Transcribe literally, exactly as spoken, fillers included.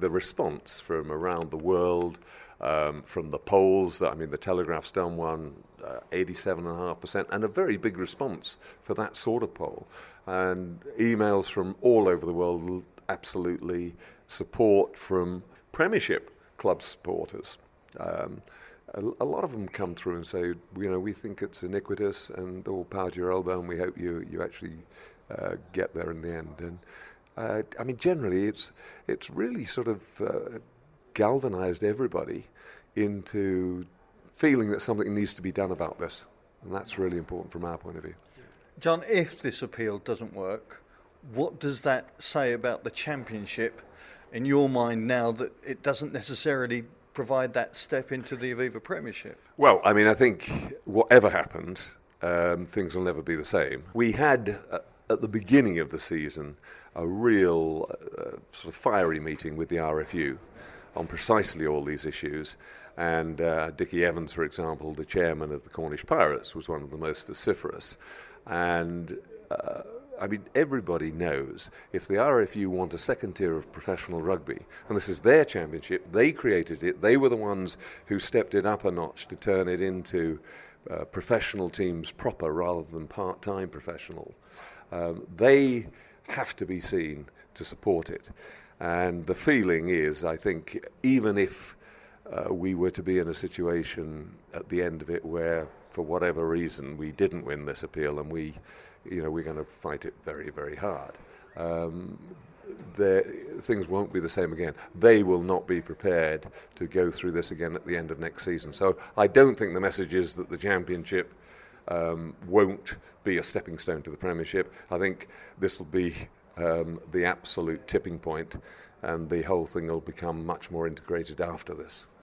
the response from around the world, um, from the polls, I mean, the Telegraph's done one, uh, eighty-seven point five percent, and a very big response for that sort of poll. And emails from all over the world, absolutely support from Premiership club supporters. Um, a, a lot of them come through and say, you know, we think it's iniquitous and all power to your elbow, and we hope you, you actually uh, get there in the end. And uh, I mean, generally, it's it's really sort of uh, galvanised everybody into feeling that something needs to be done about this, and that's really important from our point of view. John, if this appeal doesn't work, what does that say about the Championship in your mind now that it doesn't necessarily provide that step into the Aviva Premiership? Well, I mean, I think whatever happens, um, things will never be the same. We had, uh, at the beginning of the season, a real uh, sort of fiery meeting with the R F U on precisely all these issues. And uh, Dickie Evans, for example, the chairman of the Cornish Pirates, was one of the most vociferous. And uh, I mean, everybody knows if the R F U want a second tier of professional rugby, and this is their championship, they created it, they were the ones who stepped it up a notch to turn it into uh, professional teams proper rather than part-time professional. Um, they have to be seen to support it. And the feeling is, I think, even if uh, we were to be in a situation at the end of it where, for whatever reason, we didn't win this appeal and we you know, we're going to fight it very, very hard. Um, things won't be the same again. They will not be prepared to go through this again at the end of next season. So I don't think the message is that the Championship um, won't be a stepping stone to the Premiership. I think this will be um, the absolute tipping point, and the whole thing will become much more integrated after this.